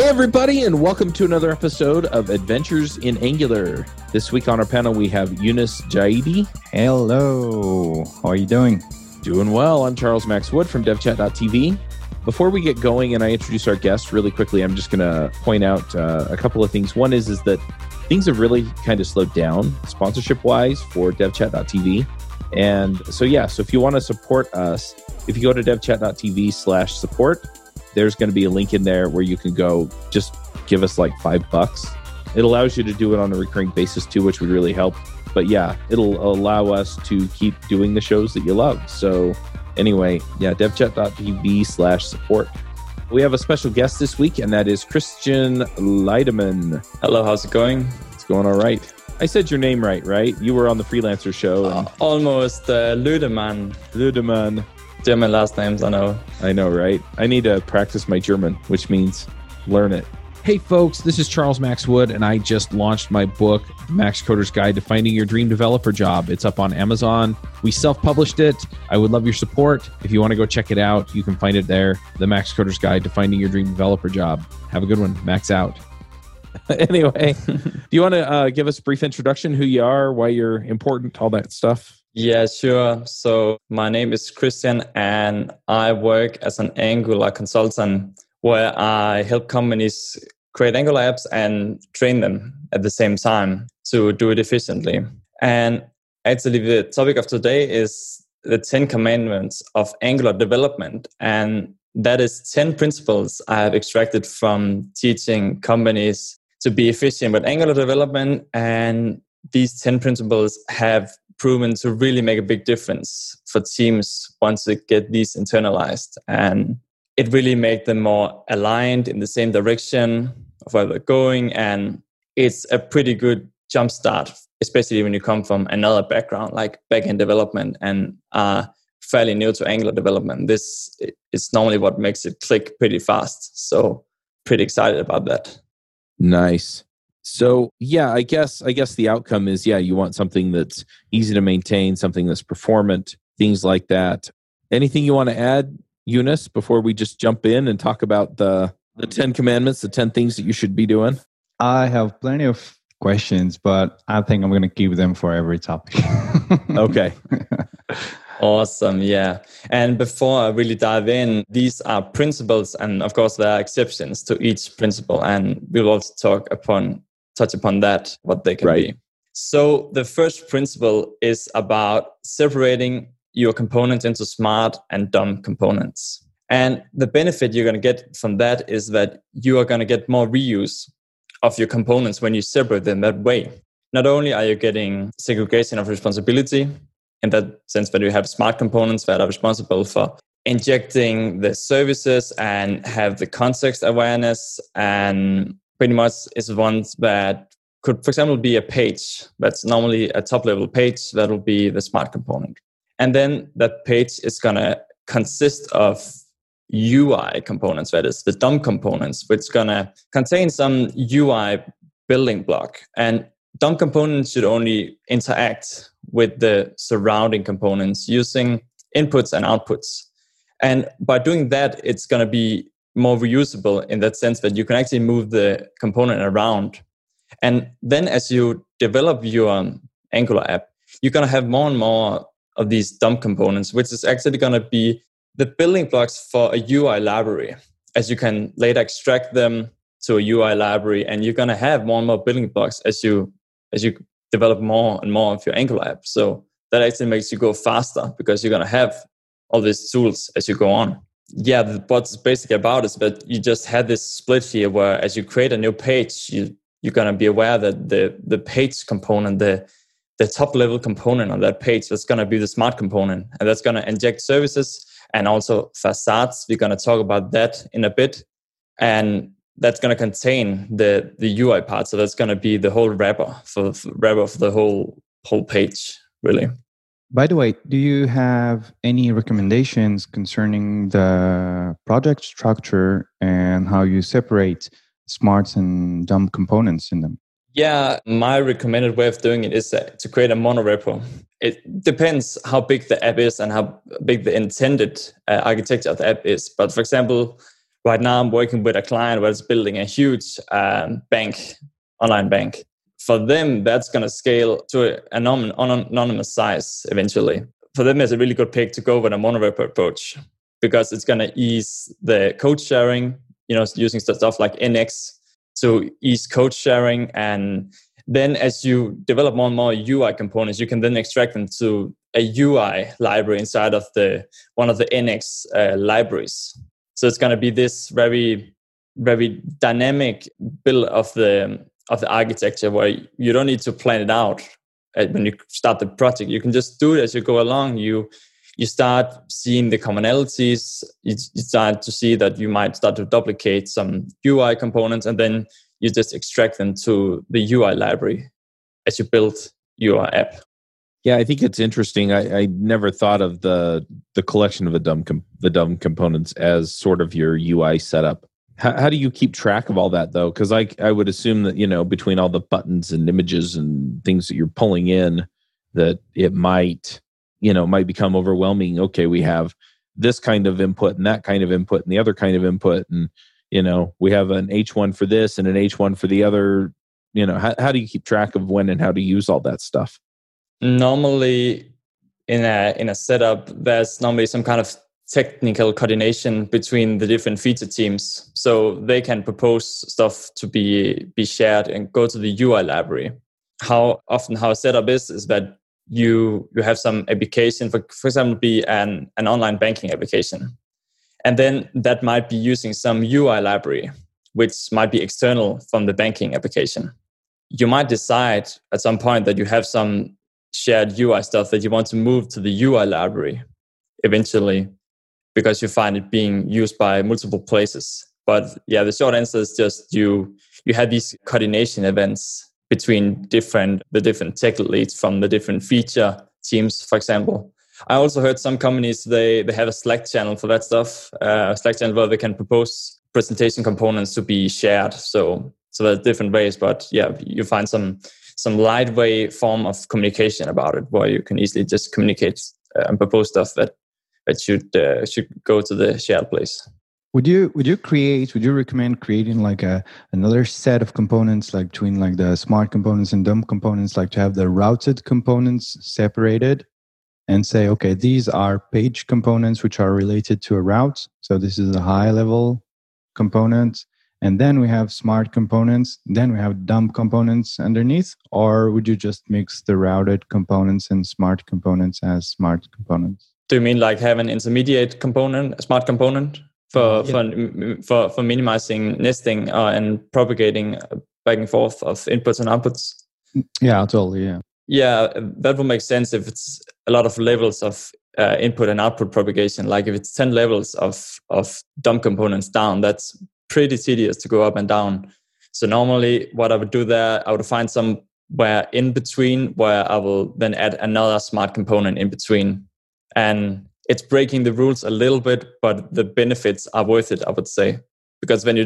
Hey everybody, and welcome to another episode of Adventures in Angular. This week on our panel we have Younes Jaidi. Hello, how are you doing? Doing well. I'm Charles Max Wood from devchat.tv. Before we get going and I introduce our guest really quickly, I'm just going to point out a couple of things. One is that things have really kind of slowed down sponsorship-wise for devchat.tv. And so if you want to support us, if you go to devchat.tv/support, there's going to be a link in there where you can go just give us like $5. It allows you to do it on a recurring basis too, which would really help. But yeah, it'll allow us to keep doing the shows that you love. So anyway, devchat.tv/support. We have a special guest this week, and that is Christian Leidemann. Hello, how's it going? It's going all right. I said your name right? You were on the Freelancer show. And almost Ludemann. Ludemann. German last names, I know. I know, right? I need to practice my German, which means learn it. Hey folks, this is Charles Max Wood, and I just launched my book, The Max Coder's Guide to Finding Your Dream Developer Job. It's up on Amazon. We self-published it. I would love your support. If you want to go check it out, you can find it there. The Max Coder's Guide to Finding Your Dream Developer Job. Have a good one. Max out. Anyway, do you want to give us a brief introduction, who you are, why you're important, all that stuff? Yeah, sure. So my name is Christian, and I work as an Angular consultant where I help companies create Angular apps and train them at the same time to do it efficiently. And actually, the topic of today is the 10 commandments of Angular development. And that is 10 principles I have extracted from teaching companies to be efficient with Angular development. And these 10 principles have proven to really make a big difference for teams once they get these internalized. And it really makes them more aligned in the same direction of where they're going. And it's a pretty good jumpstart, especially when you come from another background like backend development and are fairly new to Angular development. This is normally what makes it click pretty fast. So pretty excited about that. Nice. So I guess the outcome is, you want something that's easy to maintain, something that's performant, things like that. Anything you want to add, Younes, before we just jump in and talk about the 10 commandments, the 10 things that you should be doing? I have plenty of questions, but I think I'm going to keep them for every topic. Okay. Awesome. Yeah. And before I really dive in, these are principles. And of course, there are exceptions to each principle. And we'll also touch upon that, what they can be. So the first principle is about separating your components into smart and dumb components. And the benefit you're going to get from that is that you are going to get more reuse of your components when you separate them that way. Not only are you getting segregation of responsibility, in that sense that you have smart components that are responsible for injecting the services and have the context awareness, and pretty much is ones that could, for example, be a page. That's normally a top-level page. That will be the smart component. And then that page is going to consist of UI components, that is the dumb components, which is going to contain some UI building block. And dumb components should only interact with the surrounding components using inputs and outputs. And by doing that, it's going to be more reusable in that sense that you can actually move the component around. And then as you develop your Angular app, you're going to have more and more of these dumb components, which is actually going to be the building blocks for a UI library, as you can later extract them to a UI library. And you're going to have more and more building blocks as you develop more and more of your Angular app. So that actually makes you go faster because you're going to have all these tools as you go on. Yeah, what's basically about is that you just had this split here where as you create a new page, you're going to be aware that the page component, the top level component on that page, that's going to be the smart component. And that's going to inject services and also facades. We're going to talk about that in a bit. And that's going to contain the UI part. So that's going to be the whole wrapper for the whole page, really. By the way, do you have any recommendations concerning the project structure and how you separate smart and dumb components in them? Yeah, my recommended way of doing it is to create a monorepo. It depends how big the app is and how big the intended architecture of the app is. But for example, Right now, I'm working with a client where it's building a huge bank, online bank. For them, that's going to scale to an anonymous size eventually. For them, it's a really good pick to go with a mono-repo approach because it's going to ease the code sharing, using stuff like NX to ease code sharing. And then as you develop more and more UI components, you can then extract them to a UI library inside of one of the NX libraries. So it's going to be this very, very dynamic build of the architecture where you don't need to plan it out when you start the project. You can just do it as you go along. You start seeing the commonalities. You start to see that you might start to duplicate some UI components, and then you just extract them to the UI library as you build your app. Yeah, I think it's interesting. I never thought of the collection of the dumb components as sort of your UI setup. How do you keep track of all that though? Because I would assume that between all the buttons and images and things that you're pulling in, that it might become overwhelming. Okay, we have this kind of input and that kind of input and the other kind of input, and we have an H1 for this and an H1 for the other. How do you keep track of when and how to use all that stuff? Normally, in a setup, there's normally some kind of technical coordination between the different feature teams, so they can propose stuff to be shared and go to the UI library. How a setup is that you have some application, for example, be an online banking application, and then that might be using some UI library, which might be external from the banking application. You might decide at some point that you have some shared UI stuff that you want to move to the UI library eventually, because you find it being used by multiple places. But yeah, the short answer is just you have these coordination events between the different tech leads from the different feature teams, for example. I also heard some companies, they have a Slack channel for that stuff, a Slack channel where they can propose presentation components to be shared. So there's different ways, but yeah, you find some lightweight form of communication about it, where you can easily just communicate and propose stuff that should go to the shared place. Would you recommend creating like another set of components, like between like the smart components and dumb components, like to have the routed components separated and say, okay, these are page components which are related to a route. So this is a high level component. And then we have smart components, then we have dumb components underneath? Or would you just mix the routed components and smart components as smart components? Do you mean like have an intermediate component, a smart component for minimizing nesting and propagating back and forth of inputs and outputs? Yeah, totally, yeah. Yeah, that would make sense if it's a lot of levels of input and output propagation. Like if it's 10 levels of dumb components down, that's pretty tedious to go up and down. So normally what I would do there, I would find somewhere in between where I will then add another smart component in between. And it's breaking the rules a little bit, but the benefits are worth it, I would say. Because then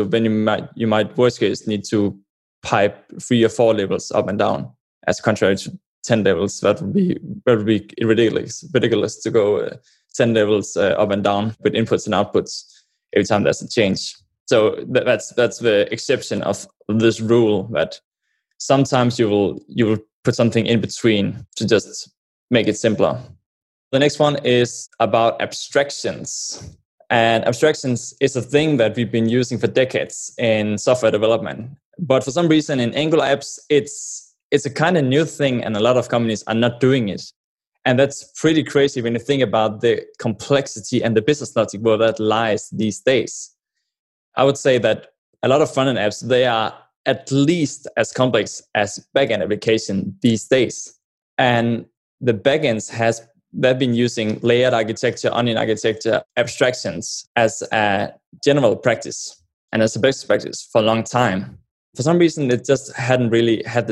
you might worst case need to pipe 3 or 4 levels up and down, as contrary to 10 levels. That would be ridiculous to go 10 levels up and down with inputs and outputs every time there's a change. So that's the exception of this rule, that sometimes you will put something in between to just make it simpler. The next one is about abstractions. And abstractions is a thing that we've been using for decades in software development. But for some reason in Angular apps, it's a kind of new thing and a lot of companies are not doing it. And that's pretty crazy when you think about the complexity and the business logic where that lies these days. I would say that a lot of front-end apps, they are at least as complex as backend application these days. And the backends they've been using layered architecture, onion architecture, abstractions as a general practice and as a best practice for a long time. For some reason, it just hadn't really had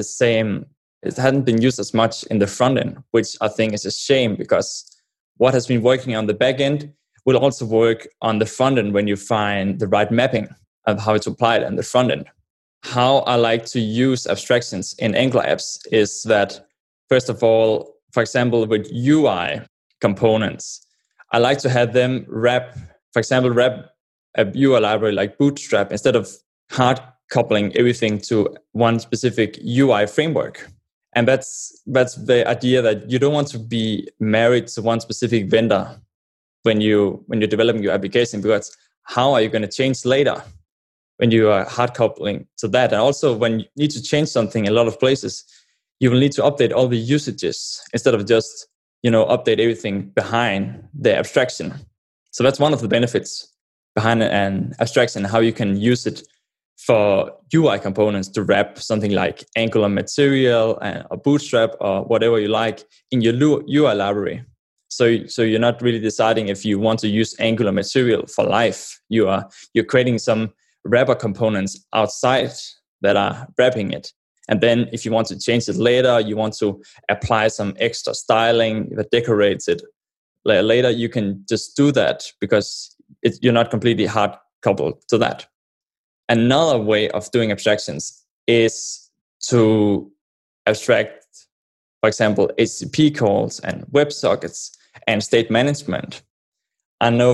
it hadn't been used as much in the front end, which I think is a shame, because what has been working on the back end will also work on the front end when you find the right mapping of how to apply it on the front end. How I like to use abstractions in Angular apps is that, first of all, for example, with UI components, I like to have them wrap a UI library like Bootstrap instead of hard coupling everything to one specific UI framework. And that's the idea, that you don't want to be married to one specific vendor when you're developing your application, because how are you going to change later when you are hard coupling to that? And also when you need to change something in a lot of places, you will need to update all the usages instead of just, update everything behind the abstraction. So that's one of the benefits behind an abstraction, how you can use it for UI components to wrap something like Angular material or Bootstrap or whatever you like in your UI library. So you're not really deciding if you want to use Angular material for life. You're creating some wrapper components outside that are wrapping it. And then if you want to change it later, you want to apply some extra styling that decorates it later, you can just do that because you're not completely hard coupled to that. Another way of doing abstractions is to abstract, for example, HTTP calls and WebSockets and state management. I know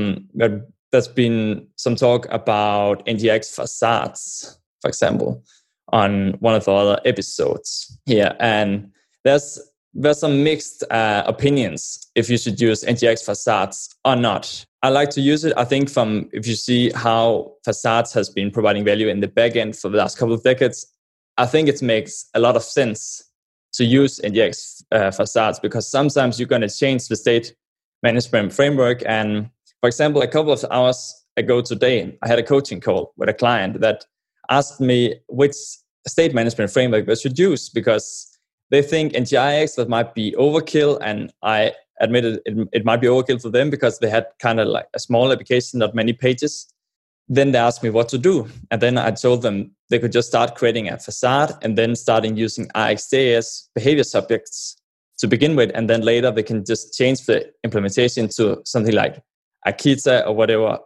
there's been some talk about NGIX facades, for example, on one of the other episodes here. And there's some mixed opinions if you should use NGIX facades or not. I like to use it. I think if you see how facades has been providing value in the backend for the last couple of decades, I think it makes a lot of sense to use NGIX facades, because sometimes you're going to change the state management framework. And for example, a couple of hours ago today, I had a coaching call with a client that asked me which state management framework they should use, because they think NGIX that might be overkill, and I admitted it might be overkill for them because they had kind of like a small application, not many pages. Then they asked me what to do. And then I told them they could just start creating a facade and then starting using RxJS behavior subjects to begin with. And then later they can just change the implementation to something like Akita or whatever,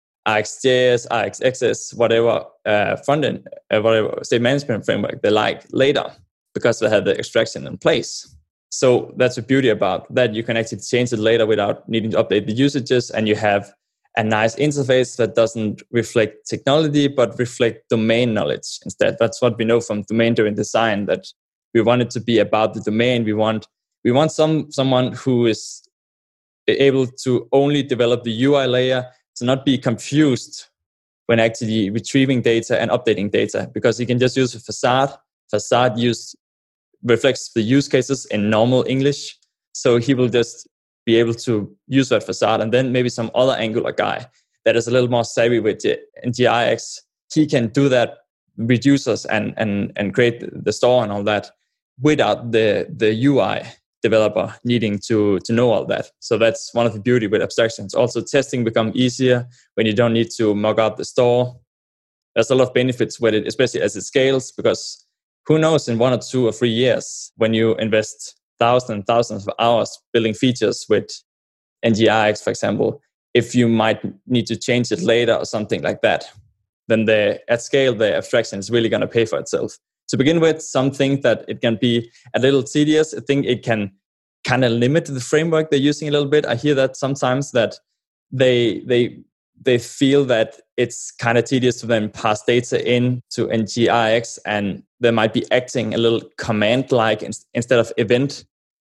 RxJS, RxXS, whatever frontend, whatever state management framework they like later, because they have the extraction in place. So that's the beauty about that. You can actually change it later without needing to update the usages, and you have a nice interface that doesn't reflect technology, but reflect domain knowledge instead. That's what we know from domain-driven design, that we want it to be about the domain. We want someone who is able to only develop the UI layer, to not be confused when actually retrieving data and updating data, because you can just use a facade. Facade reflects the use cases in normal English. So he will just be able to use that facade. And then maybe some other Angular guy that is a little more savvy with NGIX, he can do that, reduce us and create the store and all that without the UI developer needing to know all that. So that's one of the beauty with abstractions. Also, testing becomes easier when you don't need to mock up the store. There's a lot of benefits with it, especially as it scales, because who knows, in 1 or 2 or 3 years, when you invest thousands and thousands of hours building features with NGIX, for example, if you might need to change it later or something like that, then at scale, the abstraction is really going to pay for itself. To begin with, some think that it can be a little tedious. I think it can kind of limit the framework they're using a little bit. I hear that sometimes that they feel that it's kind of tedious to then pass data in to NGIX, and they might be acting a little command-like instead of event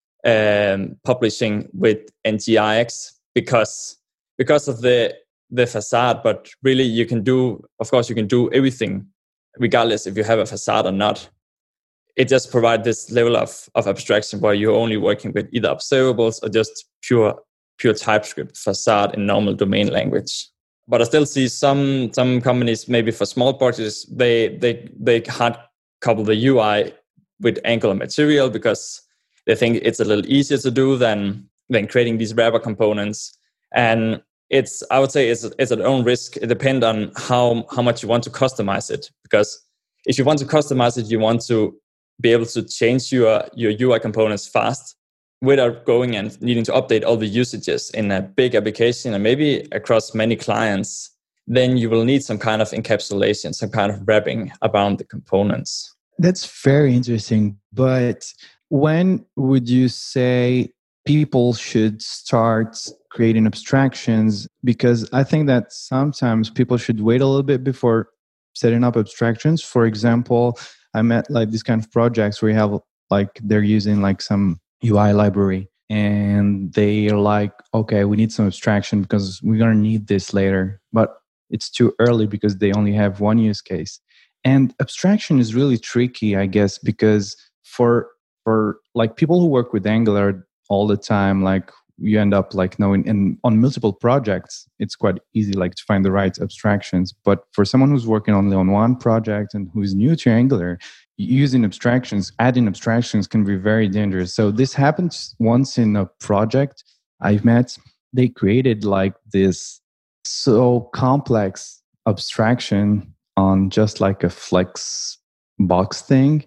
publishing with NGIX because of the facade. But really, you can do everything regardless if you have a facade or not. It just provides this level of abstraction where you're only working with either observables or just pure TypeScript facade in normal domain language. But I still see some companies, maybe for small projects, they hard couple the UI with Angular material because they think it's a little easier to do than creating these wrapper components. And I would say it's at own risk. It depends on how much you want to customize it. Because if you want to customize it, you want to be able to change your UI components fast without going and needing to update all the usages in a big application and maybe across many clients. Then you will need some kind of encapsulation, some kind of wrapping around the components. That's very interesting. But when would you say people should start creating abstractions, because I think that sometimes people should wait a little bit before setting up abstractions. For example, I met like these kind of projects where you have like they're using like some UI library and they're like, okay, we need some abstraction because we're going to need this later. But it's too early because they only have one use case. And abstraction is really tricky, I guess, because for like people who work with Angular all the time, like you end up like knowing, and on multiple projects, it's quite easy like to find the right abstractions. But for someone who's working only on one project and who's new to Angular, using abstractions, adding abstractions can be very dangerous. So this happened once in a project I've met. They created like this so complex abstraction on just like a flex box thing.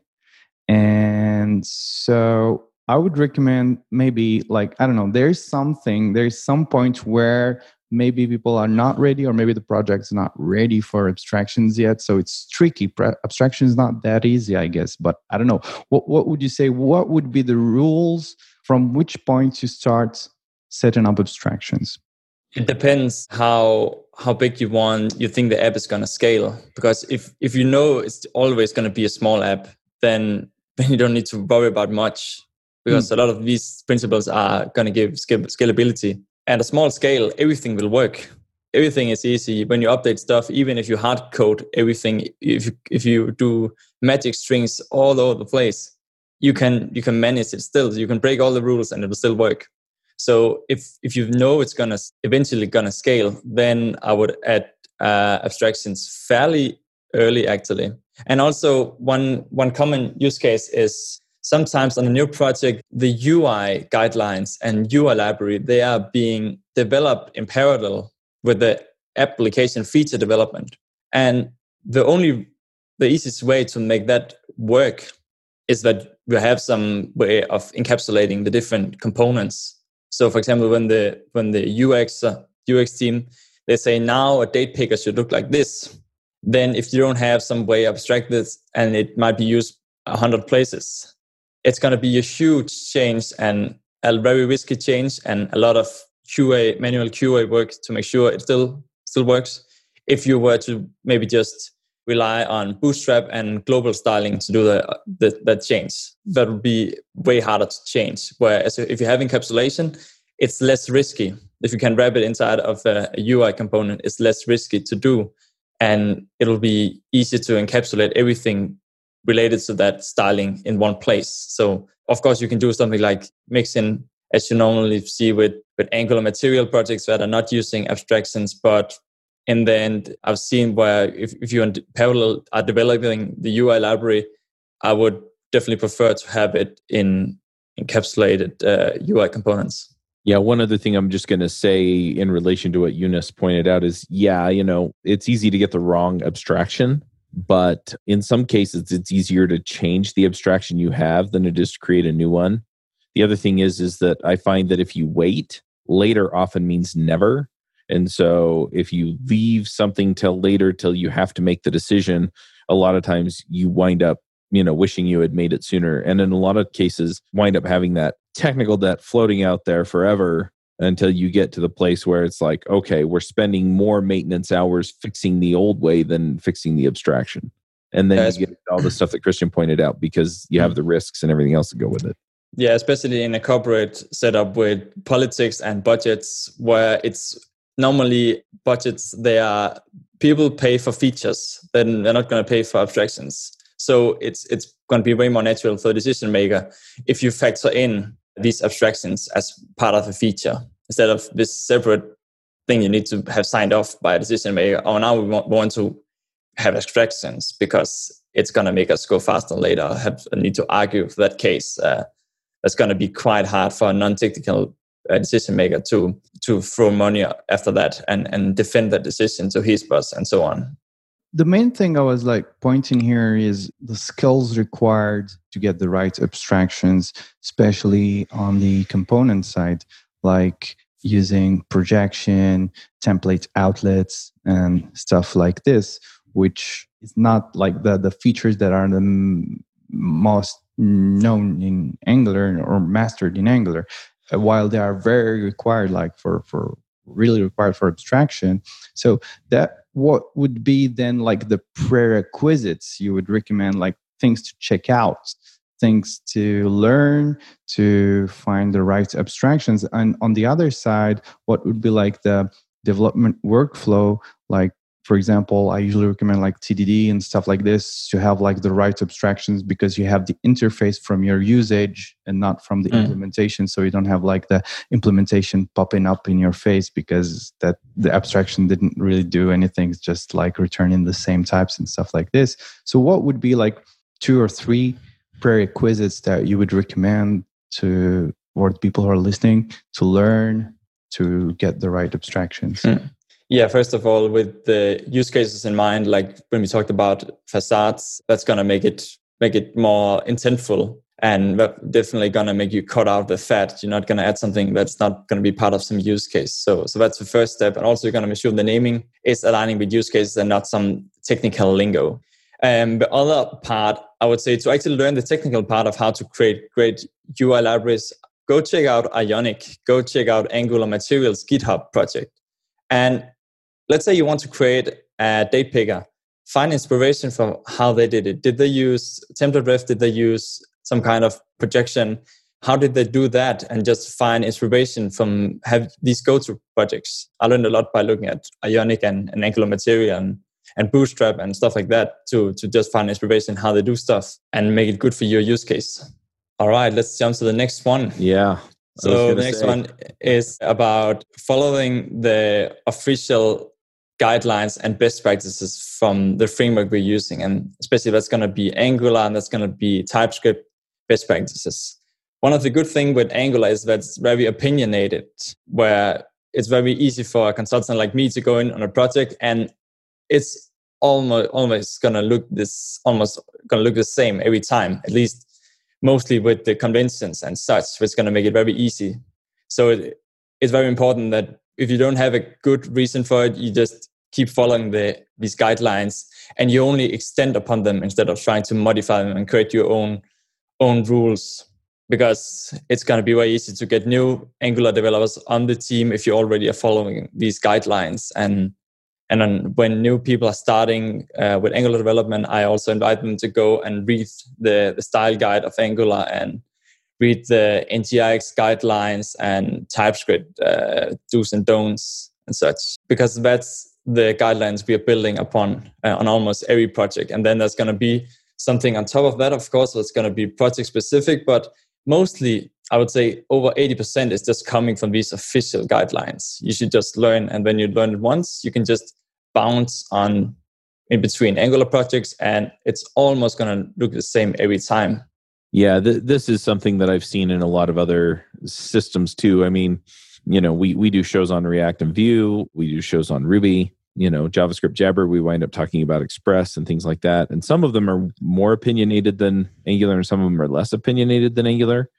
And so I would recommend maybe like, I don't know, there's some point where maybe people are not ready, or maybe the project's not ready for abstractions yet. So it's tricky. Abstraction is not that easy, I guess. But I don't know. What would you say? What would be the rules from which point you start setting up abstractions? It depends how big you think the app is going to scale. Because if you know it's always going to be a small app, then you don't need to worry about much, because a lot of these principles are going to give scalability. At a small scale, everything will work. Everything is easy. When you update stuff, even if you hard code everything, if you do magic strings all over the place, you can manage it still. You can break all the rules and it will still work. So if you know it's eventually gonna scale, then I would add abstractions fairly early, actually. And also one common use case is sometimes on a new project, the UI guidelines and UI library, they are being developed in parallel with the application feature development. And the easiest way to make that work is that you have some way of encapsulating the different components. So for example, when the UX team, they say now a date picker should look like this, then if you don't have some way to abstract this and it might be used 100 places, it's going to be a huge change and a very risky change and a lot of manual QA work to make sure it still works. If you were to maybe just rely on Bootstrap and global styling to do that change, that would be way harder to change. Whereas if you have encapsulation, it's less risky. If you can wrap it inside of a UI component, it's less risky to do. And it'll be easier to encapsulate everything related to that styling in one place. So of course you can do something like mixing, as you normally see with Angular material projects that are not using abstractions. But in the end, I've seen where if you in parallel are developing the UI library, I would definitely prefer to have it in encapsulated UI components. Yeah, one other thing I'm just going to say in relation to what Younes pointed out is, it's easy to get the wrong abstraction, but in some cases, it's easier to change the abstraction you have than it is to create a new one. The other thing is that I find that if you wait, later often means never. And so if you leave something till later, till you have to make the decision, a lot of times you wind up, wishing you had made it sooner. And in a lot of cases, wind up having that technical debt floating out there forever until you get to the place where it's like, okay, we're spending more maintenance hours fixing the old way than fixing the abstraction. And then you get all the stuff that Christian pointed out because you have the risks and everything else to go with it. Yeah, especially in a corporate setup with politics and budgets, where it's normally budgets, people pay for features, then they're not going to pay for abstractions. So it's going to be way more natural for the decision maker if you factor in these abstractions as part of a feature instead of this separate thing you need to have signed off by a decision maker. Oh, now we want to have abstractions because it's going to make us go faster later. I need to argue for that case. That's going to be quite hard for a non-technical decision maker to throw money after that and defend that decision to his boss and so on. The main thing I was pointing here is the skills required to get the right abstractions, especially on the component side, like using projection, template outlets, and stuff like this, which is not like the features that are the most known in Angular or mastered in Angular. while they are very required, like for really required for abstraction. So that what would be then like the prerequisites you would recommend, like things to check out, things to learn to find the right abstractions? And on the other side, what would be like the development workflow? Like, for example, I usually recommend like TDD and stuff like this to have like the right abstractions, because you have the interface from your usage and not from the implementation. So you don't have like the implementation popping up in your face because that the abstraction didn't really do anything. It's just like returning the same types and stuff like this. So what would be like 2 or 3 prerequisites that you would recommend to for people who are listening to learn to get the right abstractions? Yeah, first of all, with the use cases in mind, like when we talked about facades, that's going to make it more intentful, and definitely going to make you cut out the fat. You're not going to add something that's not going to be part of some use case. So that's the first step. And also you're going to make sure the naming is aligning with use cases and not some technical lingo. The other part, I would say, to actually learn the technical part of how to create great UI libraries, go check out Ionic, go check out Angular Materials GitHub project. And let's say you want to create a date picker. Find inspiration from how they did it. Did they use template ref? Did they use some kind of projection? How did they do that? And just find inspiration from have these go-to projects. I learned a lot by looking at Ionic and Angular Material and Bootstrap and stuff like that to just find inspiration how they do stuff and make it good for your use case. All right, let's jump to the next one. Yeah. So the next one is about following the official guidelines and best practices from the framework we're using. And especially that's going to be Angular and that's going to be TypeScript best practices. One of the good things with Angular is that it's very opinionated, where it's very easy for a consultant like me to go in on a project and it's almost going to look the same every time, at least mostly with the conventions and such, which is going to make it very easy. So it's very important that if you don't have a good reason for it, you just keep following these guidelines and you only extend upon them instead of trying to modify them and create your own rules, because it's going to be very easy to get new Angular developers on the team if you already are following these guidelines. And then when new people are starting with Angular development, I also invite them to go and read the style guide of Angular and read the NGIX guidelines and TypeScript do's and don'ts and such, because that's the guidelines we are building upon on almost every project. And then there's going to be something on top of that, of course, that's going to be project specific, but mostly I would say over 80% is just coming from these official guidelines. You should just learn, and when you learn it once, you can just bounce on in between Angular projects and it's almost going to look the same every time. Yeah, this is something that I've seen in a lot of other systems too. I mean, we do shows on React and Vue. We do shows on Ruby, JavaScript Jabber. We wind up talking about Express and things like that. And some of them are more opinionated than Angular and some of them are less opinionated than Angular.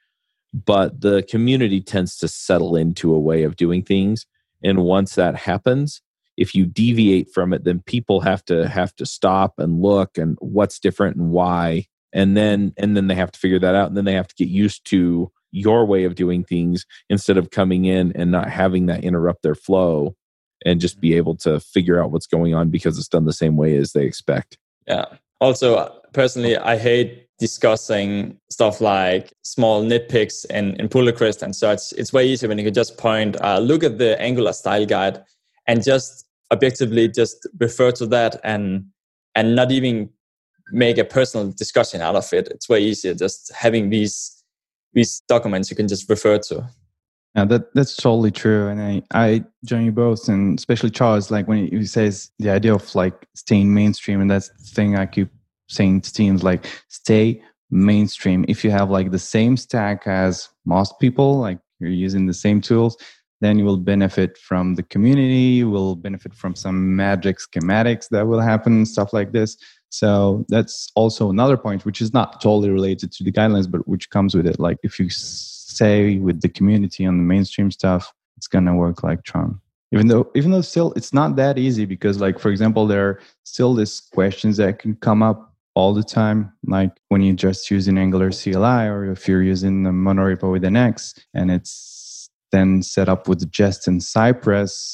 But the community tends to settle into a way of doing things. And once that happens, if you deviate from it, then people have to stop and look and what's different and why. And then they have to figure that out. And then they have to get used to your way of doing things instead of coming in and not having that interrupt their flow and just be able to figure out what's going on because it's done the same way as they expect. Yeah. Also, personally, I hate discussing stuff like small nitpicks in pull request and such. It's way easier when you can just point, look at the Angular style guide and just objectively just refer to that and not even make a personal discussion out of it. It's way easier just having these documents you can just refer to. Yeah, that's totally true. And I join you both, and especially Charles, like when he says the idea of like staying mainstream, and that's the thing I keep saying to teams, like stay mainstream. If you have like the same stack as most people, like you're using the same tools, then you will benefit from the community, you will benefit from some magic schematics that will happen, stuff like this. So that's also another point, which is not totally related to the guidelines, but which comes with it. Like if you stay with the community on the mainstream stuff, it's going to work like charm. Even though still it's not that easy, because like, for example, there are still these questions that can come up all the time, like when you're just using Angular CLI or if you're using the monorepo with an X and it's then set up with Jest and Cypress.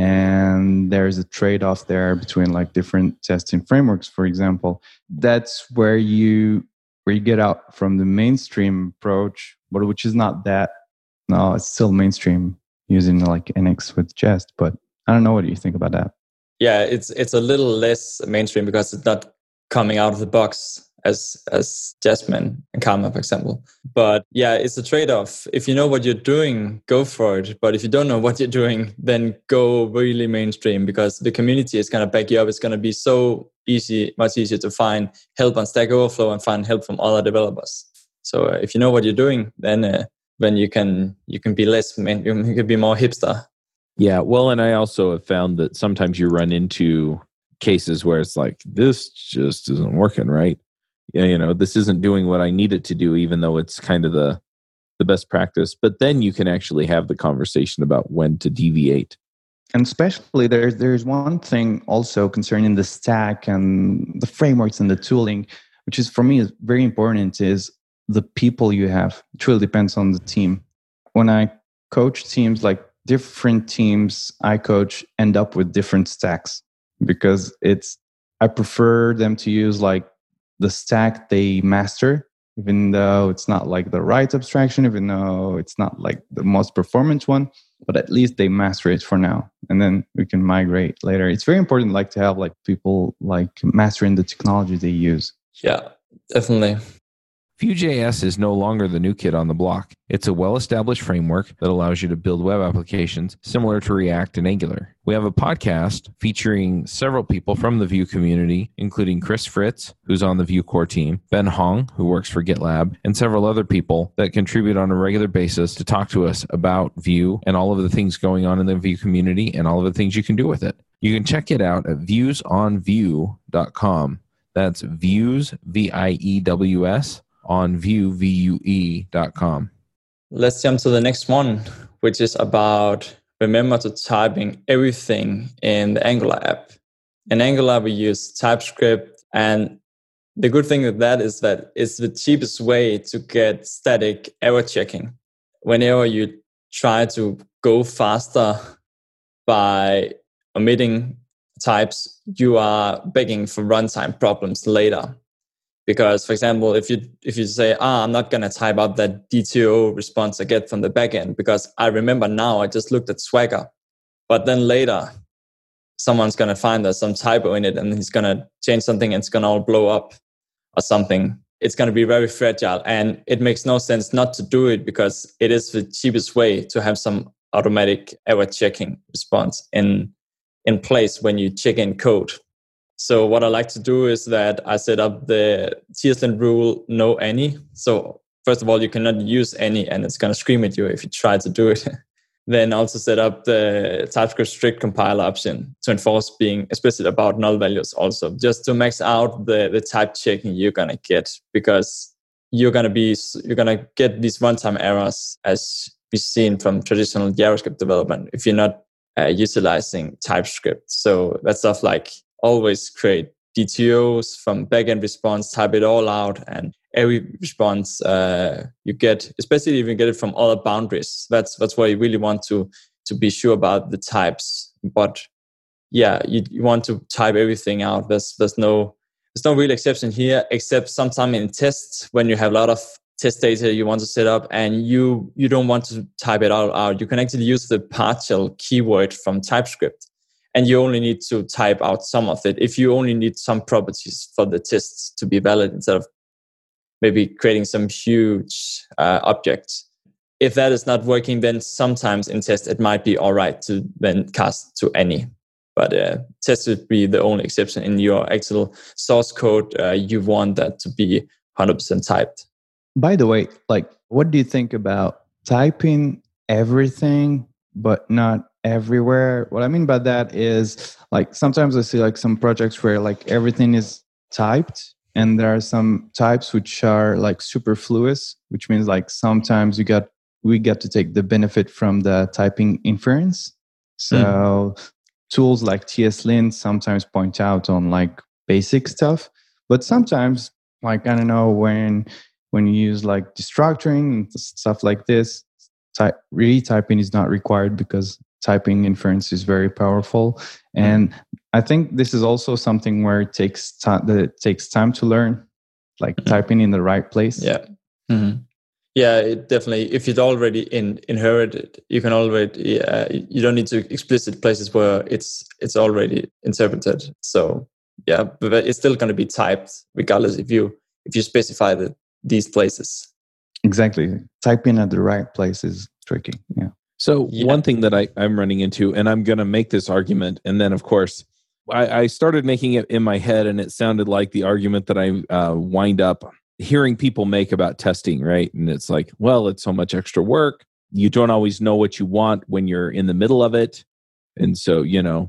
And there's a trade-off there between like different testing frameworks, for example. That's where you get out from the mainstream approach, but which is not that. No, it's still mainstream using like NX with Jest. But I don't know. What do you think about that? Yeah, it's a little less mainstream because it's not coming out of the box as Jasmine and Karma, for example. But yeah, it's a trade-off. If you know what you're doing, go for it. But if you don't know what you're doing, then go really mainstream, because the community is going to back you up. It's going to be so easy, much easier to find help on Stack Overflow and find help from other developers. So if you know what you're doing, then you can be less, you can be more hipster. Yeah, well, and I also have found that sometimes you run into cases where it's like, this just isn't working right. You know, this isn't doing what I need it to do, even though it's kind of the best practice. But then you can actually have the conversation about when to deviate. And especially there's one thing also concerning the stack and the frameworks and the tooling, which is for me is very important, is the people you have. It really depends on the team. When I coach teams, like different teams I coach end up with different stacks, because I prefer them to use like the stack they master, even though it's not like the right abstraction, even though it's not like the most performance one, but at least they master it for now. And then we can migrate later. It's very important like to have like people like mastering the technology they use. Yeah, definitely. Vue.js is no longer the new kid on the block. It's a well-established framework that allows you to build web applications similar to React and Angular. We have a podcast featuring several people from the Vue community, including Chris Fritz, who's on the Vue core team, Ben Hong, who works for GitLab, and several other people that contribute on a regular basis to talk to us about Vue and all of the things going on in the Vue community and all of the things you can do with it. You can check it out at viewsonvue.com. That's views, Views, on vue.com. Let's jump to the next one, which is about remember to typing everything in the Angular app. In Angular, we use TypeScript, and the good thing with that is that it's the cheapest way to get static error checking. Whenever you try to go faster by omitting types, you are begging for runtime problems later. Because, for example, if you say, I'm not going to type up that DTO response I get from the backend because I remember now I just looked at Swagger. But then later, someone's going to find there's some typo in it and he's going to change something and it's going to all blow up or something. It's going to be very fragile. And it makes no sense not to do it because it is the cheapest way to have some automatic error checking response in place when you check in code. So what I like to do is that I set up the TSLint rule, no any. So first of all, you cannot use any and it's going to scream at you if you try to do it. Then also set up the TypeScript strict compiler option to enforce being explicit about null values also, just to max out the type checking you're going to get, because you're going to get these runtime errors as we've seen from traditional JavaScript development if you're not utilizing TypeScript. So that's stuff like always create DTOs from backend response, type it all out, and every response you get, especially if you get it from other boundaries, that's where you really want to be sure about the types. But yeah, you want to type everything out. There's no real exception here, except sometime in tests when you have a lot of test data you want to set up and you don't want to type it all out. You can actually use the partial keyword from TypeScript. And you only need to type out some of it if you only need some properties for the tests to be valid instead of maybe creating some huge objects. If that is not working, then sometimes in test it might be all right to then cast to any. But test would be the only exception. In your actual source code, you want that to be 100% typed. By the way, like, what do you think about typing everything but not everywhere? What I mean by that is, like, sometimes I see like some projects where like everything is typed and there are some types which are like superfluous, which means like sometimes we get to take the benefit from the typing inference. So tools like TSLint sometimes point out on like basic stuff, but sometimes, like, I don't know, when you use like destructuring and stuff like this, retyping is not required because typing inference is very powerful. And I think this is also something where it takes time to learn, like typing in the right place. Yeah. Mm-hmm. Yeah, it definitely. If you'd already inherited, you can already. You don't need to explicit places where it's already interpreted. So yeah, but it's still going to be typed regardless if you specify these places. Exactly, typing at the right place is tricky. Yeah. So one thing that I'm running into, and I'm going to make this argument, and then of course I started making it in my head, and it sounded like the argument that I wind up hearing people make about testing, right? And it's like, well, it's so much extra work. You don't always know what you want when you're in the middle of it. And so,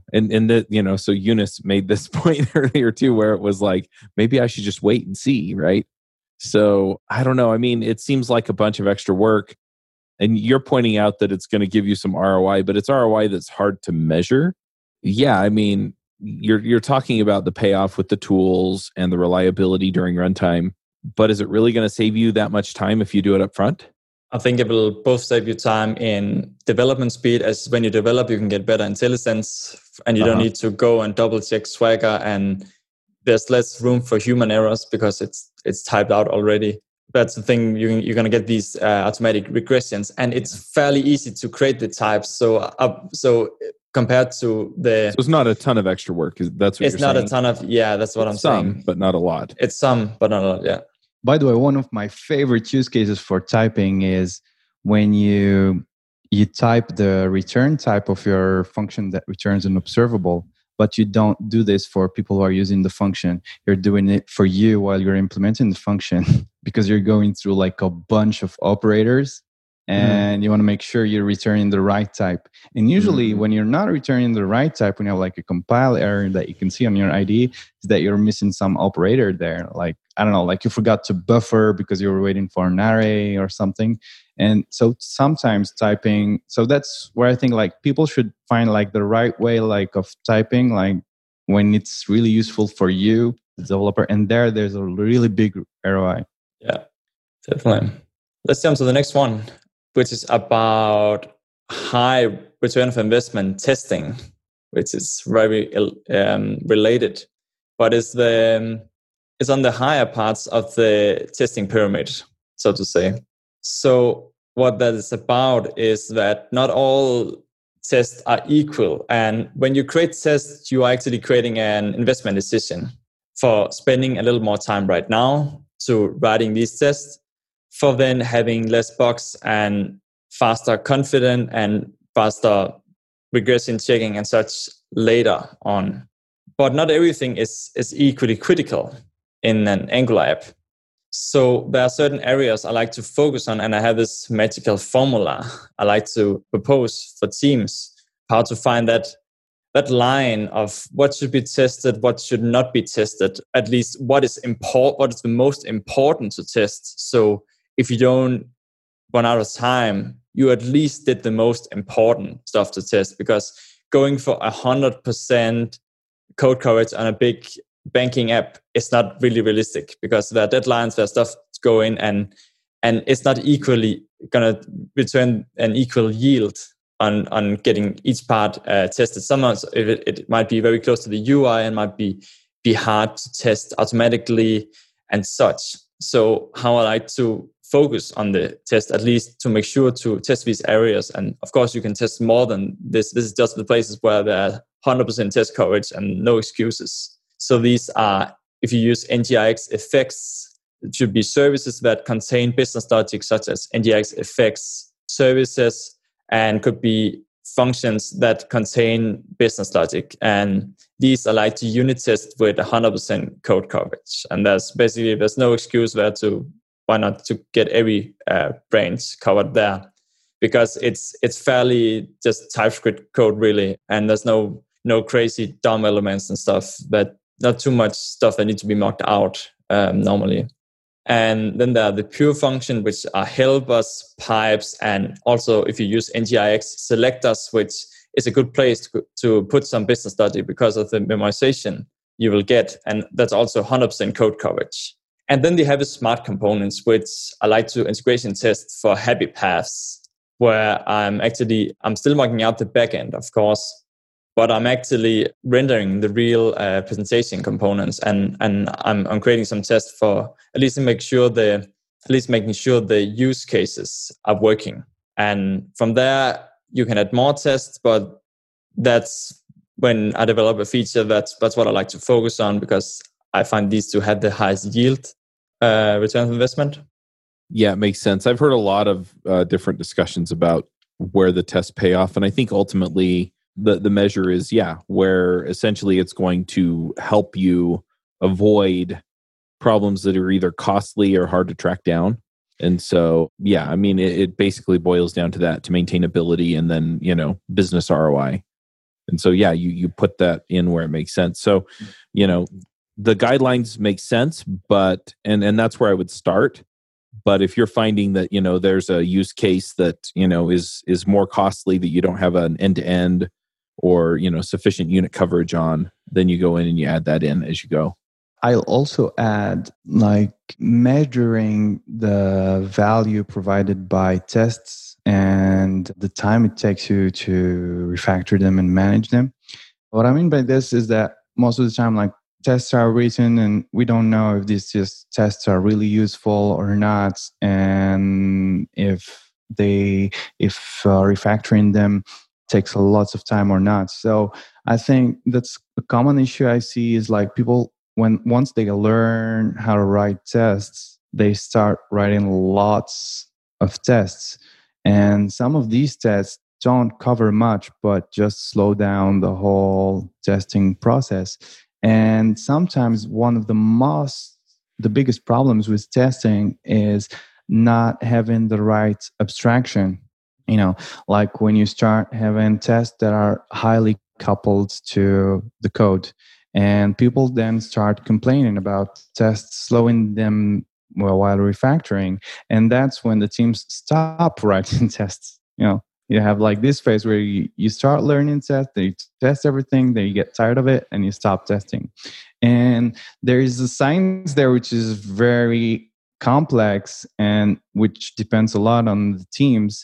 so Eunice made this point earlier too, where it was like, maybe I should just wait and see, right? So I don't know. I mean, it seems like a bunch of extra work. And you're pointing out that it's going to give you some ROI, but it's ROI that's hard to measure. Yeah, I mean, you're talking about the payoff with the tools and the reliability during runtime. But is it really going to save you that much time if you do it up front? I think it will both save you time in development speed, as when you develop, you can get better IntelliSense, and you don't need to go and double check Swagger, and there's less room for human errors because it's typed out already. That's the thing, you're going to get these automatic regressions, and it's fairly easy to create the types. So compared to so it's not a ton of extra work. That's what it's not saying? A ton of, that's what I'm saying. But not a lot. It's some, but not a lot, yeah. By the way, one of my favorite use cases for typing is when you type the return type of your function that returns an observable, but you don't do this for people who are using the function. You're doing it for you while you're implementing the function because you're going through like a bunch of operators and you want to make sure you're returning the right type. And usually when you're not returning the right type, when you have like a compile error that you can see on your IDE, is that you're missing some operator there. Like, I don't know, like you forgot to buffer because you were waiting for an array or something. And so sometimes typing, so that's where I think like people should find like the right way like of typing, like when it's really useful for you, the developer, and there's a really big ROI. Yeah, definitely. Let's jump to the next one, which is about high return of investment testing, which is very related, but it's on the higher parts of the testing pyramid, so to say. So what that is about is that not all tests are equal. And when you create tests, you are actually creating an investment decision for spending a little more time right now to writing these tests, for then having less bugs and faster confident and faster regression checking and such later on. But not everything is equally critical in an Angular app. So there are certain areas I like to focus on, and I have this magical formula I like to propose for teams, how to find that line of what should be tested, what should not be tested, at least what is the most important to test. So if you don't run out of time, you at least did the most important stuff to test, because going for 100% code coverage on a big banking app is not really realistic, because there are deadlines, there are stuff to go in, and it's not equally going to return an equal yield on getting each part tested. Sometimes it might be very close to the UI and might be hard to test automatically and such. So how I like to focus on the test, at least to make sure to test these areas. And of course, you can test more than this. This is just the places where there are 100% test coverage and no excuses. So these are, if you use NGIX effects, it should be services that contain business logic, such as NGIX effects services, and could be functions that contain business logic. And these I like to unit test with 100% code coverage. And there's no excuse there why not to get every branch covered there, because it's fairly just TypeScript code really, and there's no crazy DOM elements and stuff, but not too much stuff that needs to be mocked out normally. And then there are the pure function, which are helpers, pipes, and also if you use NGIX selectors, which is a good place to put some business logic because of the memorization you will get. And that's also 100% code coverage. And then they have the smart components, which I like to integration test for happy paths. where I'm still marking out the backend, of course, but I'm actually rendering the real presentation components, and I'm creating some tests for at least making sure the use cases are working. And from there, you can add more tests, but that's when I develop a feature. That's what I like to focus on, because I find these to have the highest yield return on investment. Yeah, it makes sense. I've heard a lot of different discussions about where the tests pay off. And I think ultimately the measure is, where essentially it's going to help you avoid problems that are either costly or hard to track down. And so, I mean, it basically boils down to that, to maintainability and then, business ROI. And so, you put that in where it makes sense. So, the guidelines make sense, but, and that's where I would start. But if you're finding that, there's a use case that, is more costly, that you don't have an end-to-end or, sufficient unit coverage on, then you go in and you add that in as you go. I'll also add like measuring the value provided by tests and the time it takes you to refactor them and manage them. What I mean by this is that most of the time, like, tests are written and we don't know if these tests are really useful or not, and if refactoring them takes lots of time or not. So I think that's a common issue I see is like people, once they learn how to write tests, they start writing lots of tests, and some of these tests don't cover much but just slow down the whole testing process. And sometimes one of the biggest problems with testing is not having the right abstraction. Like when you start having tests that are highly coupled to the code, and people then start complaining about tests slowing them while refactoring. And that's when the teams stop writing tests. You have like this phase where you start learning tests, then you test everything, then you get tired of it and you stop testing. And there is a science there which is very complex and which depends a lot on the teams.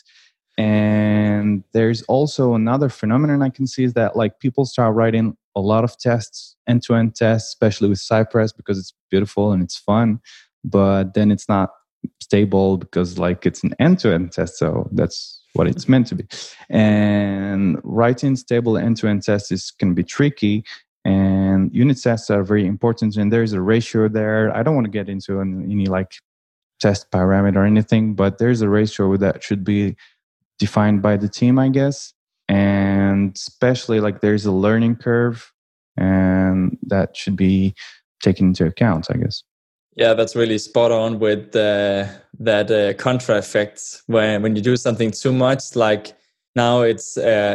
And there's also another phenomenon I can see is that like people start writing a lot of tests, end-to-end tests, especially with Cypress, because it's beautiful and it's fun, but then it's not stable because like it's an end-to-end test. So that's what it's meant to be. And writing stable end-to-end tests can be tricky, and unit tests are very important. And there's a ratio there. I don't want to get into any like test parameter or anything, but there's a ratio that should be defined by the team, I guess. And especially like there's a learning curve, and that should be taken into account, I guess. Yeah, that's really spot on with that contra effect when you do something too much. Like now it's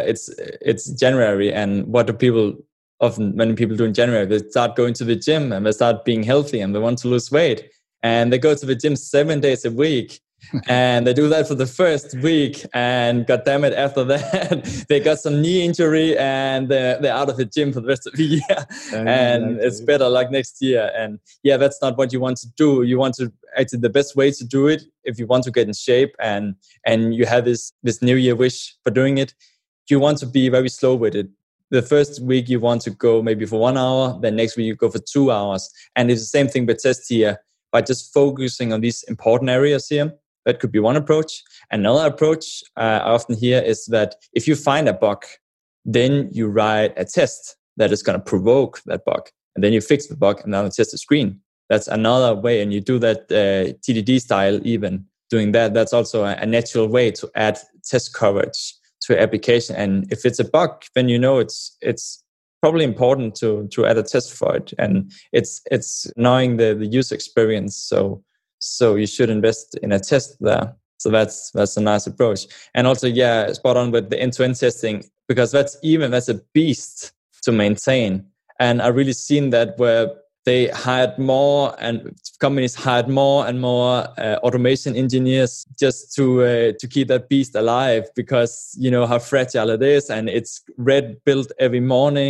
January, and what do people often, when people do in January, they start going to the gym and they start being healthy and they want to lose weight, and they go to the gym 7 days a week. And they do that for the first week, and God damn it, after that they got some knee injury and they're out of the gym for the rest of the year. And it's better like next year. And that's not what you want to do. You want to actually, the best way to do it, if you want to get in shape and you have this New Year wish for doing it, you want to be very slow with it. The first week you want to go maybe for 1 hour, then next week you go for 2 hours. And it's the same thing with tests here, by just focusing on these important areas here. That could be one approach. Another approach I often hear is that if you find a bug, then you write a test that is going to provoke that bug. And then you fix the bug and now the test is green. That's another way. And you do that TDD style even. Doing that, that's also a natural way to add test coverage to an application. And if it's a bug, then it's probably important to add a test for it. And it's knowing the user experience. So you should invest in a test there. So that's a nice approach. And also, spot on with the end-to-end testing, because that's a beast to maintain. And I've really seen that where they hired more, and companies hired more and more automation engineers just to keep that beast alive, because you know how fragile it is, and it's built every morning.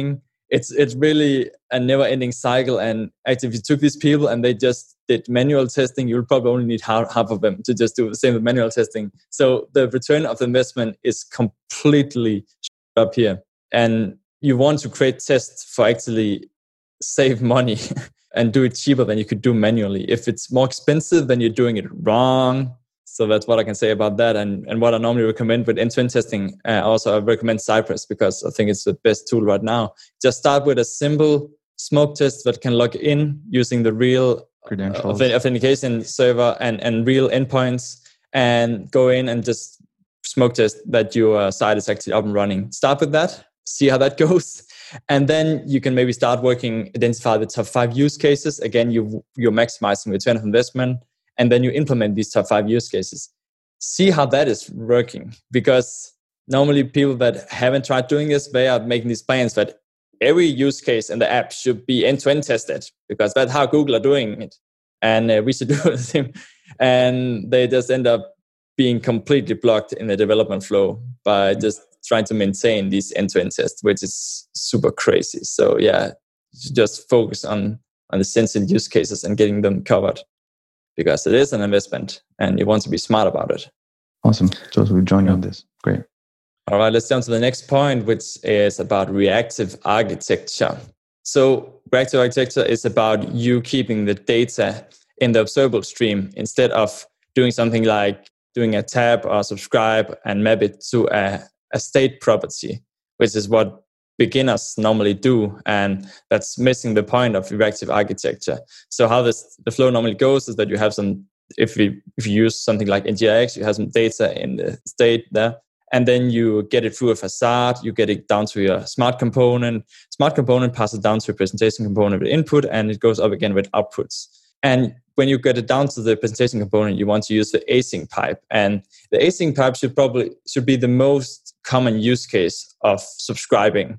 it's really a never-ending cycle. And actually, if you took these people and they just did manual testing, you'll probably only need half of them to just do the same with manual testing. So the return of the investment is completely up here. And you want to create tests for actually save money and do it cheaper than you could do manually. If it's more expensive, then you're doing it wrong. So that's what I can say about that. And what I normally recommend with end-to-end testing, also I recommend Cypress because I think it's the best tool right now. Just start with a simple smoke test that can log in using the real authentication server and real endpoints, and go in and just smoke test that your site is actually up and running. Start with that, see how that goes. And then you can maybe start working, identify the top 5 use cases. Again, you're maximizing return of investment. And then you implement these top 5 use cases. See how that is working. Because normally people that haven't tried doing this, they are making these plans that every use case in the app should be end-to-end tested, because that's how Google are doing it. And we should do the same. And they just end up being completely blocked in the development flow by just trying to maintain these end-to-end tests, which is super crazy. So yeah, just focus on the sensitive use cases and getting them covered, because it is an investment and you want to be smart about it. Awesome. Joseph, we join you on this. Great. All right, let's jump to the next point, which is about reactive architecture. So reactive architecture is about you keeping the data in the observable stream instead of doing something like doing a tab or subscribe and map it to a state property, which is what beginners normally do, and that's missing the point of reactive architecture. So how the flow normally goes is that you have some, if you use something like NGIX, you have some data in the state there, and then you get it through a facade, you get it down to your smart component. Smart component passes down to a presentation component with input, and it goes up again with outputs. And when you get it down to the presentation component, you want to use the async pipe. And the async pipe should be the most common use case of subscribing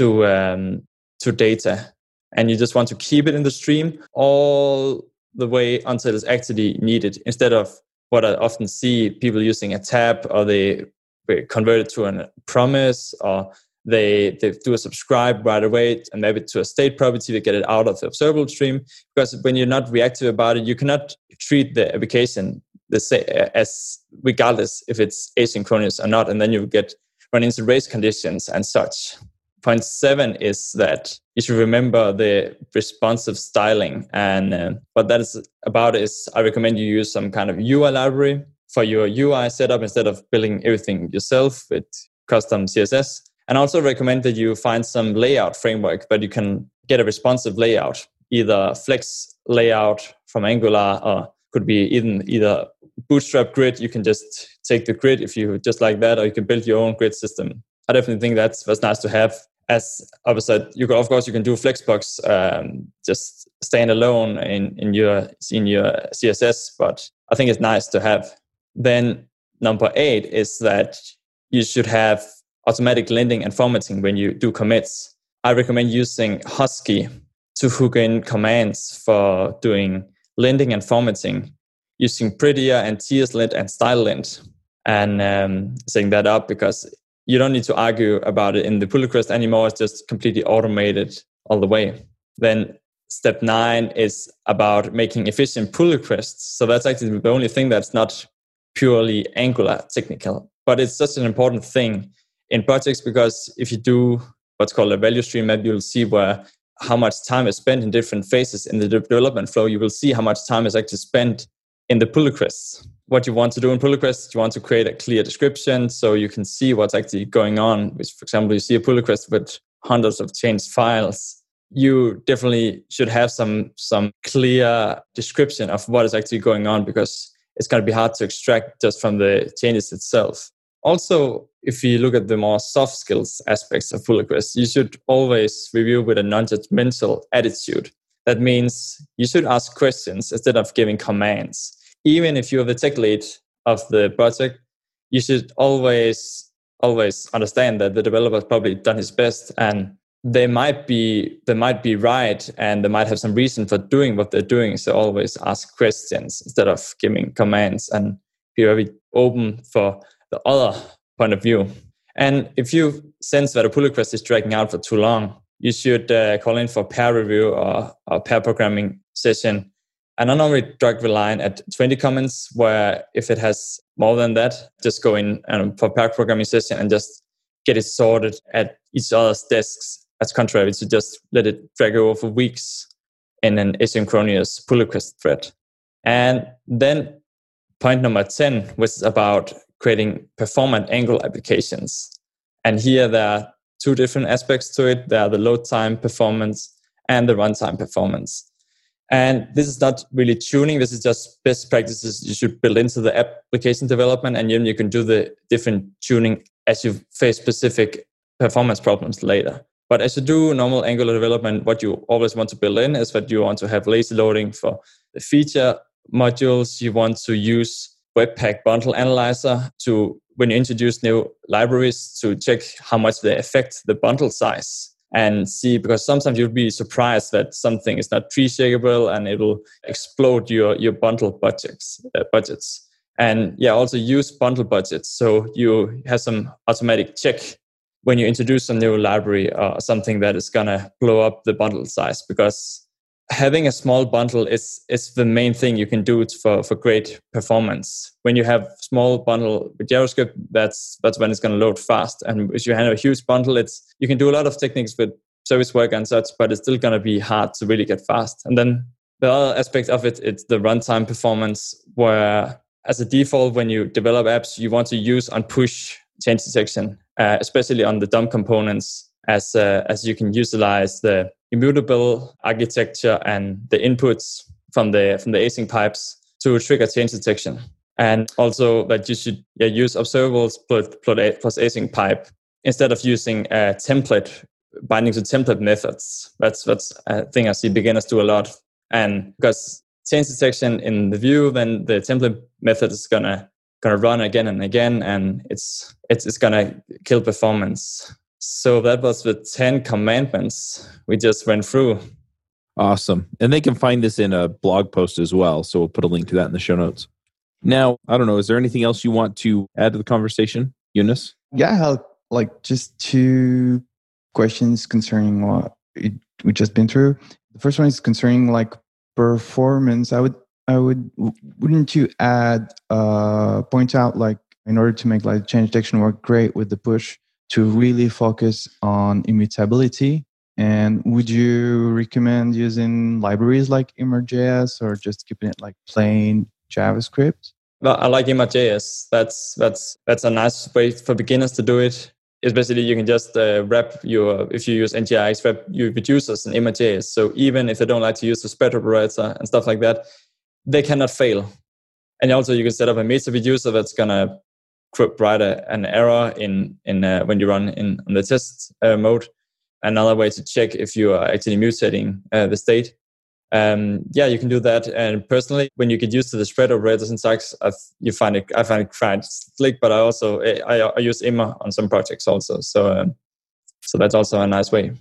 to data. And you just want to keep it in the stream all the way until it's actually needed, instead of what I often see people using a tab, or they convert it to a promise, or they do a subscribe right away and map it to a state property to get it out of the observable stream. Because when you're not reactive about it, you cannot treat the application the same as regardless if it's asynchronous or not, and then you run into race conditions and such. Point 7 is that you should remember the responsive styling. And what that is about is I recommend you use some kind of UI library for your UI setup instead of building everything yourself with custom CSS. And also recommend that you find some layout framework that you can get a responsive layout, either Flex layout from Angular, or could be either Bootstrap grid. You can just take the grid if you just like that, or you can build your own grid system. I definitely think that's nice to have. As opposite, you can do Flexbox just stand alone in your CSS, but I think it's nice to have. Then number 8 is that you should have automatic linting and formatting when you do commits. I recommend using Husky to hook in commands for doing linting and formatting using Prettier and TSLint and StyleLint, and setting that up, because you don't need to argue about it in the pull request anymore. It's just completely automated all the way. Then step 9 is about making efficient pull requests. So that's actually the only thing that's not purely Angular technical, but it's such an important thing in projects, because if you do what's called a value stream map, you'll see how much time is spent in different phases in the development flow. You will see how much time is actually spent in the pull requests. What you want to do in pull requests, you want to create a clear description so you can see what's actually going on. Which, for example, you see a pull request with hundreds of changed files. You definitely should have some clear description of what is actually going on, because it's going to be hard to extract just from the changes itself. Also, if you look at the more soft skills aspects of pull requests, you should always review with a non-judgmental attitude. That means you should ask questions instead of giving commands. Even if you're the tech lead of the project, you should always understand that the developer's probably done his best, and they might be right, and they might have some reason for doing what they're doing. So always ask questions instead of giving commands, and be very open for the other point of view. And if you sense that a pull request is dragging out for too long, you should call in for pair review or pair programming session. And I normally drag the line at 20 comments, where if it has more than that, just go in for pair programming session and just get it sorted at each other's desks, as contrary to just let it drag over for weeks in an asynchronous pull request thread. And then point number 10, which is about creating performant Angular applications. And here there are two different aspects to it. There are the load time performance and the runtime performance. And this is not really tuning. This is just best practices you should build into the application development. And then you can do the different tuning as you face specific performance problems later. But as you do normal Angular development, what you always want to build in is that you want to have lazy loading for the feature modules. You want to use Webpack Bundle Analyzer to, when you introduce new libraries, to check how much they affect the bundle size. And see, because sometimes you'll be surprised that something is not tree-shakeable and it will explode your bundle budgets. And yeah, also use bundle budgets. So you have some automatic check when you introduce a new library or something that is going to blow up the bundle size. Because having a small bundle is the main thing you can do for great performance. When you have small bundle with JavaScript, that's when it's going to load fast. And if you have a huge bundle, you can do a lot of techniques with service work and such, but it's still going to be hard to really get fast. And then the other aspect of it, it's the runtime performance, where as a default, when you develop apps, you want to use on push change detection, especially on the DOM components, as you can utilize the immutable architecture and the inputs from the async pipes to trigger change detection. And also that you should use observables plus async pipe instead of using a template, binding to template methods. That's a thing I see beginners do a lot. And because change detection in the view, then the template method is gonna run again and again, and it's gonna kill performance. So that was the 10 commandments we just went through. Awesome. And they can find this in a blog post as well. So we'll put a link to that in the show notes. Now, I don't know, is there anything else you want to add to the conversation, Jonas? Yeah, just 2 questions concerning what we just been through. The first one is concerning performance. Wouldn't you point out in order to make change detection work great with the push, to really focus on immutability? And would you recommend using libraries like Immer.js or just keeping it plain JavaScript? Well, I like Immer.js. That's a nice way for beginners to do it. Especially you can just wrap if you use NGRX, wrap your reducers in Immer.js. So even if they don't like to use the spread operator and stuff like that, they cannot fail. And also you can set up a meta reducer that's going to write an error in when you run on the test mode. Another way to check if you are actually mutating the state. You can do that. And personally, when you get used to the spread operator syntax, I find it quite slick. But I use Immer on some projects also. So that's also a nice way.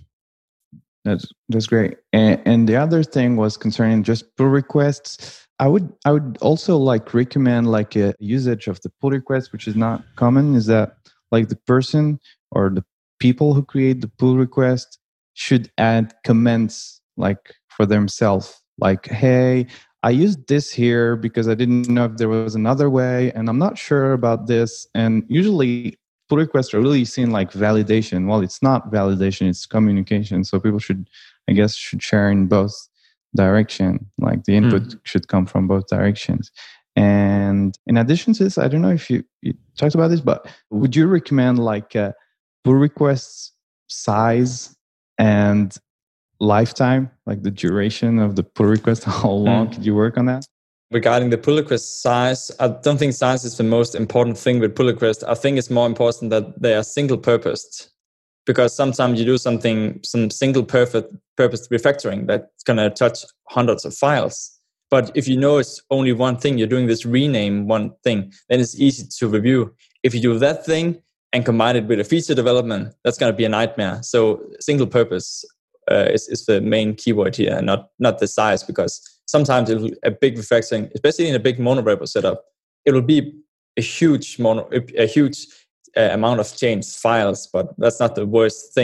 That's great. And the other thing was concerning just pull requests. I would also recommend a usage of the pull request, which is not common, is that the person or the people who create the pull request should add comments for themselves. Hey, I used this here because I didn't know if there was another way, and I'm not sure about this. And usually pull requests are really seen like validation. Well, it's not validation, it's communication. So people should share in both direction. The input should come from both directions. And in addition to this, I don't know if you talked about this, but would you recommend pull requests size and lifetime, the duration of the pull request? How long could you work on that? Regarding the pull request size, I don't think size is the most important thing with pull requests. I think it's more important that they are single-purposed, because sometimes you do some single-purpose refactoring that's going to touch hundreds of files. But if you know it's only one thing, you're doing this rename one thing, then it's easy to review. If you do that thing and combine it with a feature development, that's going to be a nightmare. So single-purpose is the main keyword here, not the size, because sometimes a big refactoring, especially in a big monorepo setup, it will be a huge amount of changed files, but that's not the worst thing,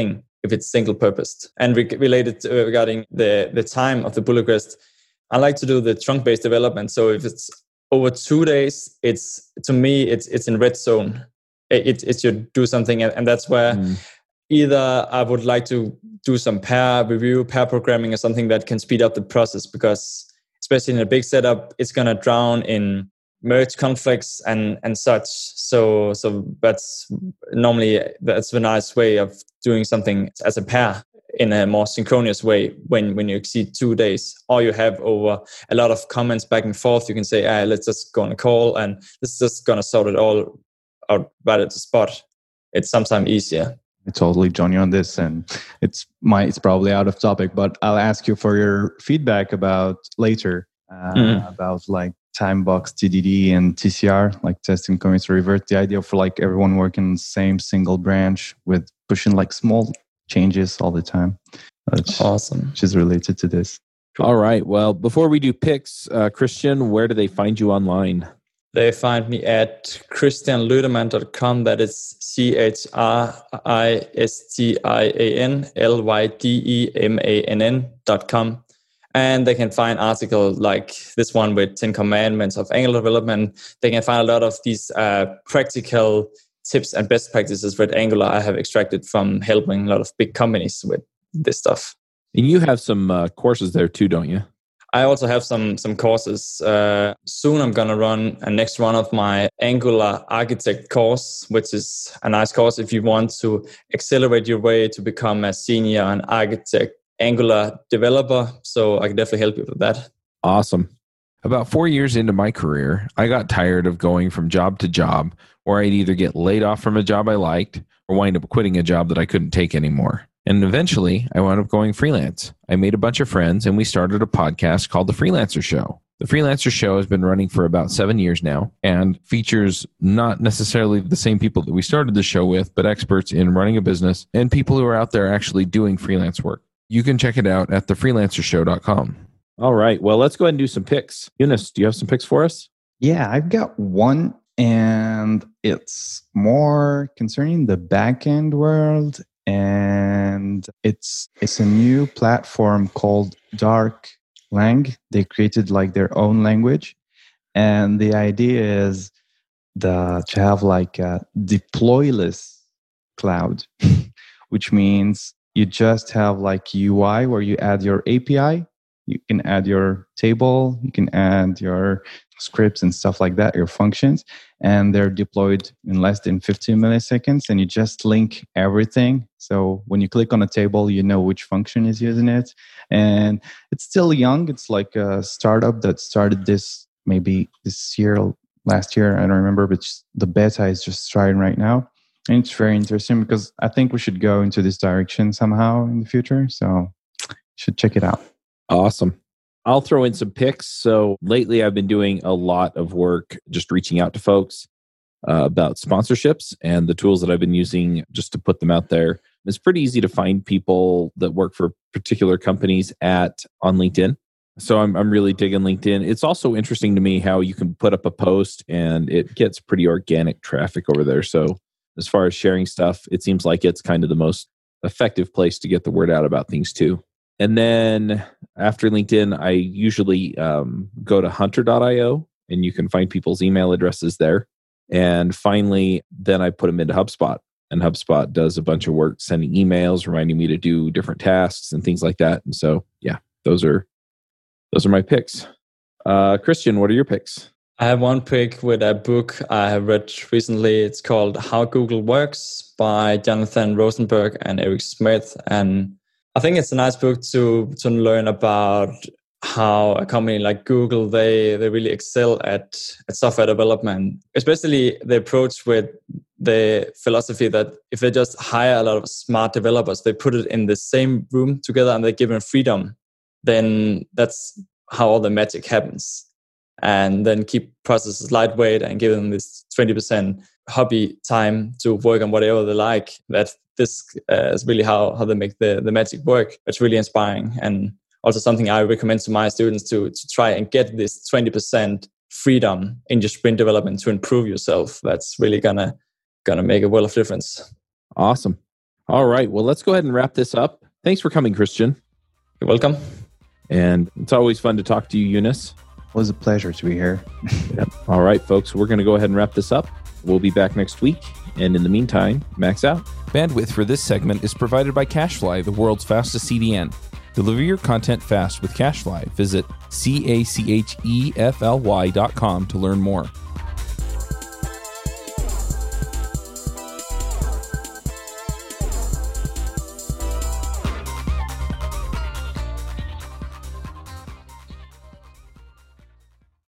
if it's single purposed. And related to, regarding the time of the pull request, I like to do the trunk-based development. So if it's over 2 days, it's in red zone. It should do something, and that's where either I would like to do some pair programming, or something that can speed up the process, because especially in a big setup, it's going to drown in merge conflicts and such. So that's a nice way of doing something as a pair in a more synchronous way when you exceed 2 days, or you have over a lot of comments back and forth. You can say, let's just go on a call, and this is just going to sort it all out right at the spot. It's sometimes easier. I totally join you on this, and it's probably out of topic, but I'll ask you for your feedback about later, about like Timebox, TDD, and TCR, like testing commits revert. The idea for like everyone working on the same single branch with pushing like small changes all the time. Awesome. Which is related to this. All right. Well, before we do picks, Christian, where do they find you online? They find me at christianlydemann.com. That is CHRISTIANLYDEMANN.com. And they can find articles like this one with 10 commandments of Angular development. They can find a lot of these practical tips and best practices with Angular I have extracted from helping a lot of big companies with this stuff. And you have some courses there too, don't you? I also have some courses. Soon I'm going to run a next one of my Angular Architect course, which is a nice course if you want to accelerate your way to become a senior and architect Angular developer. So I can definitely help you with that. Awesome. About 4 years into my career, I got tired of going from job to job, where I'd either get laid off from a job I liked or wind up quitting a job that I couldn't take anymore. And eventually, I wound up going freelance. I made a bunch of friends, and we started a podcast called The Freelancer Show. The Freelancer Show has been running for about 7 years now and features not necessarily the same people that we started the show with, but experts in running a business and people who are out there actually doing freelance work. You can check it out at thefreelancershow.com. All right. Well, let's go ahead and do some picks. Eunice, do you have some picks for us? Yeah, I've got one, and it's more concerning the backend world. And it's a new platform called Darklang. They created like their own language, and the idea is to have like a deployless cloud, which means you just have like UI where you add your API, you can add your table, you can add your scripts and stuff like that, your functions, and they're deployed in less than 15 milliseconds, and you just link everything. So when you click on a table, you know which function is using it. And it's still young. It's like a startup that started this maybe this year, last year, I don't remember, but the beta is just starting right now. And it's very interesting because I think we should go into this direction somehow in the future. So you should check it out. Awesome. I'll throw in some picks. So lately I've been doing a lot of work just reaching out to folks about sponsorships and the tools that I've been using just to put them out there. It's pretty easy to find people that work for particular companies on LinkedIn. So I'm really digging LinkedIn. It's also interesting to me how you can put up a post and it gets pretty organic traffic over there. So as far as sharing stuff, it seems like it's kind of the most effective place to get the word out about things too. And then after LinkedIn, I usually go to hunter.io, and you can find people's email addresses there. And finally, then I put them into HubSpot, and HubSpot does a bunch of work sending emails, reminding me to do different tasks and things like that. And so, yeah, those are my picks. Christian, what are your picks? I have one pick with a book I have read recently. It's called How Google Works by Jonathan Rosenberg and Eric Smith. And I think it's a nice book to learn about how a company like Google, they really excel at software development, especially the approach with the philosophy that if they just hire a lot of smart developers, they put it in the same room together and they give them freedom, then that's how all the magic happens. And then keep processes lightweight and give them this 20% hobby time to work on whatever they like. That this is really how they make the magic work. It's really inspiring, and also something I recommend to my students to try and get this 20% freedom in your sprint development to improve yourself. That's really gonna make a world of difference. Awesome. All right. Well, let's go ahead and wrap this up. Thanks for coming, Christian. You're welcome. And it's always fun to talk to you, Eunice. It was a pleasure to be here. Yep. All right, folks, we're going to go ahead and wrap this up. We'll be back next week. And in the meantime, Max out. Bandwidth for this segment is provided by CacheFly, the world's fastest CDN. Deliver your content fast with CacheFly. Visit CACHEFLY.com to learn more.